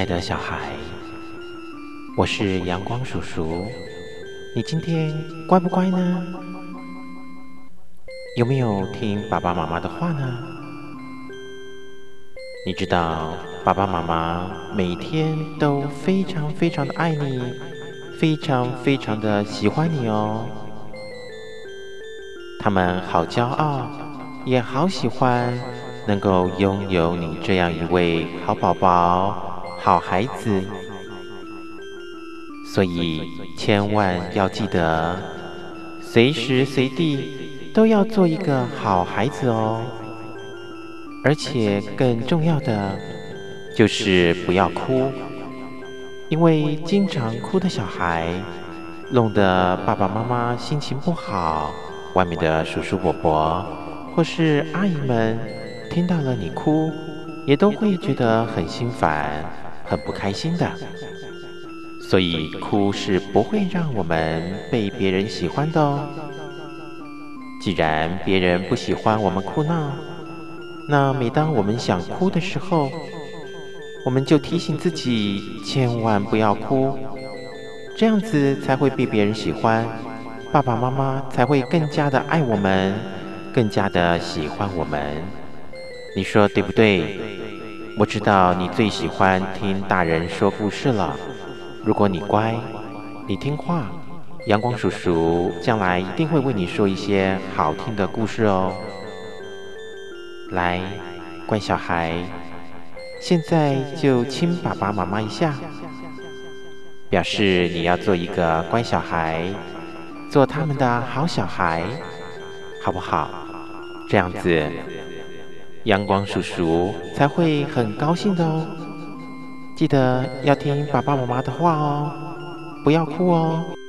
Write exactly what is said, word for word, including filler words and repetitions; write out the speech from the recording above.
的小孩，我是阳光叔叔。你今天乖不乖呢？有没有听爸爸妈妈的话呢？你知道爸爸妈妈每天都非常非常的爱你，非常非常的喜欢你哦。他们好骄傲，也好喜欢能够拥有你这样一位好宝宝、好孩子。所以千万要记得，随时随地都要做一个好孩子哦。而且更重要的就是不要哭，因为经常哭的小孩，弄得爸爸妈妈心情不好，外面的叔叔伯伯或是阿姨们听到了你哭，也都会觉得很心烦、很不开心的。所以哭是不会让我们被别人喜欢的哦。既然别人不喜欢我们哭闹，那每当我们想哭的时候，我们就提醒自己千万不要哭，这样子才会被别人喜欢，爸爸妈妈才会更加的爱我们，更加的喜欢我们。你说对不对？我知道你最喜欢听大人说故事了。如果你乖，你听话，阳光叔叔将来一定会为你说一些好听的故事哦。来，乖小孩，现在就亲爸爸妈妈一下，表示你要做一个乖小孩，做他们的好小孩，好不好？这样子，阳光叔叔才会很高兴的哦。记得要听爸爸妈妈的话哦，不要哭哦。